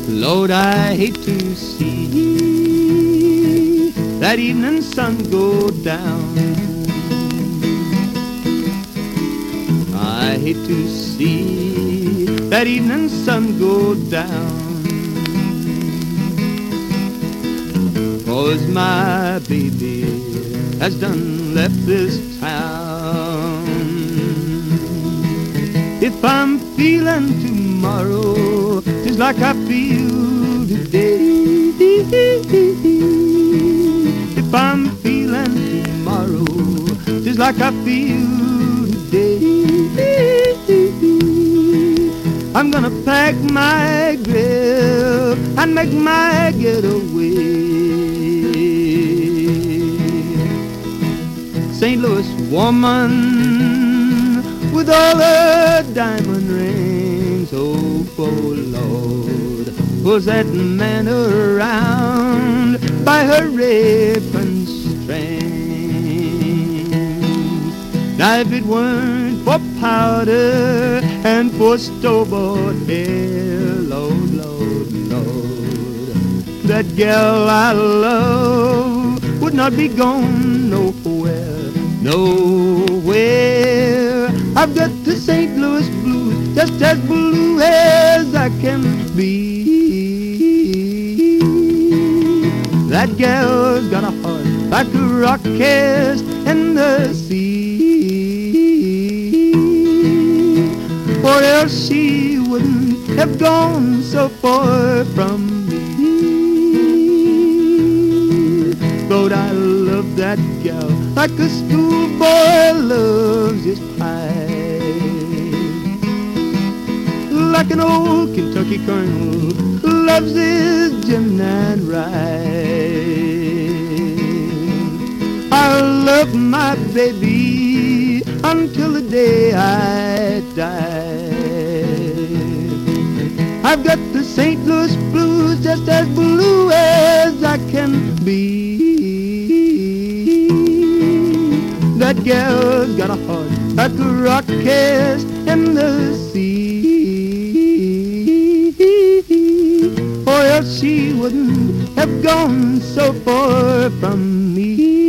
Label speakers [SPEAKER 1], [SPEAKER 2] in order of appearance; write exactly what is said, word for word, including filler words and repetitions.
[SPEAKER 1] Lord, I hate to see that evening sun go down. I hate to see that evening sun go down. 'Cause my baby has done left this town. If I'm feeling tomorrow just like I feel today, if I'm feeling tomorrow just like I feel today, I'm gonna pack my grip and make my getaway. Saint Louis woman with all her diamond rings, oh, oh Lord, pulls that man around by her apron string. Now if it weren't for powder and for store-bought hair, Lord, Lord, Lord, that gal I love would not be gone nowhere, nowhere. I've got the Saint Louis blues, just as blue as I can be. That gal's got a heart like a rock cast in the sea, or else she wouldn't have gone so far from me. Lord, I love that gal like a schoolboy loves his pie, like an old Kentucky colonel loves his gin and rye. I love my baby until the day I die. I've got the Saint Louis blues just as blue as I can be. That gal's got a heart like a rock cast in the sea, or else she wouldn't have gone so far from me.